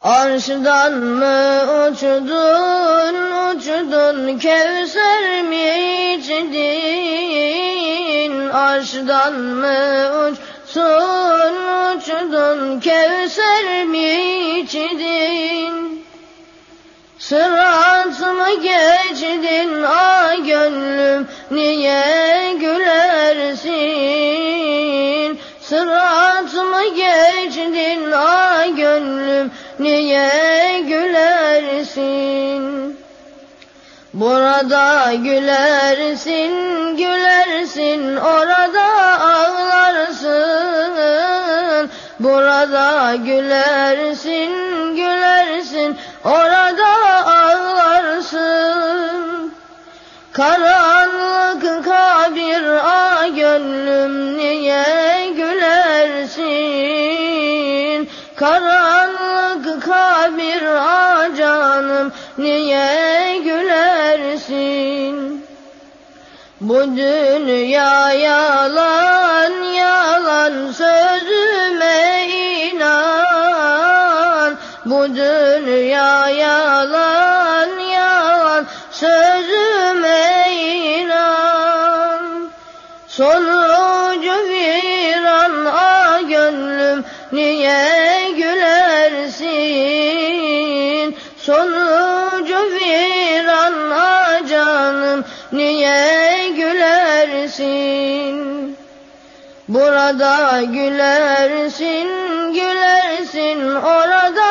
Arşdan mı uçdun, uçdun, Kevser mi içdin? Arşdan mı uçdun, uçdun, Kevser mi içdin? Sırat mı geçdin, ay gönlüm, niye gülersin? Sırat mı geçdin, ay gönlüm, niye gülersin? Burada gülersin, gülersin, orada ağlarsın. Burada gülersin, gülersin, orada ağlarsın. Karanlık kabir, ay gönlüm, niye gülersin? Karanlık kabir, ah canım, niye gülersin? Bu dünya yalan, yalan, sözüme inan. Bu dünya yalan, yalan, sözüme inan. Sonucu viran, ah gönlüm, niye gülersin? Sonucu viran, ah canım, niye gülersin? Burada gülersin, gülersin, orada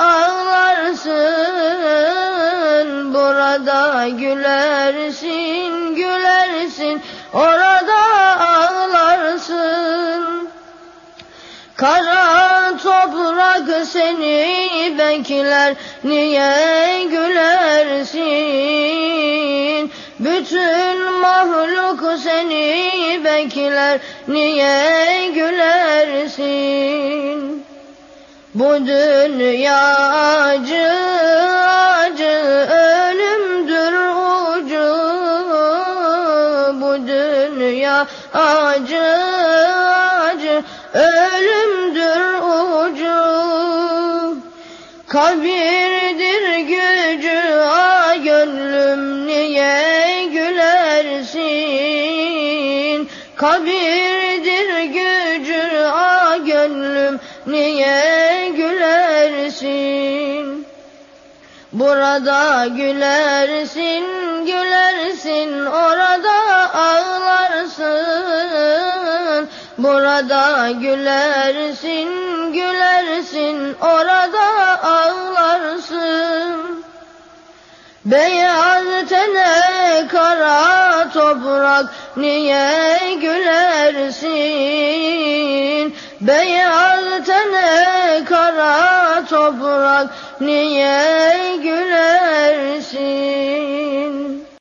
ağlarsın. Burada gülersin, gülersin, orada ağlarsın. Kara toprak seni bekler, niye gülersin? Bütün mahluk seni bekler, niye gülersin? Bu dünya acı, acı, ölümdür ucu. Bu dünya acı, acı, ölümdür ucu. Kabirdir gücü, ah gönlüm, niye gülersin? Kabirdir gücü, ah gönlüm, niye gülersin? Burada gülersin, gülersin, orada ağlarsın. Burada gülersin, gülersin, orada ağlarsın. Beyaz tene kara toprak, niye gülersin? Beyaz tene kara toprak, niye gülersin?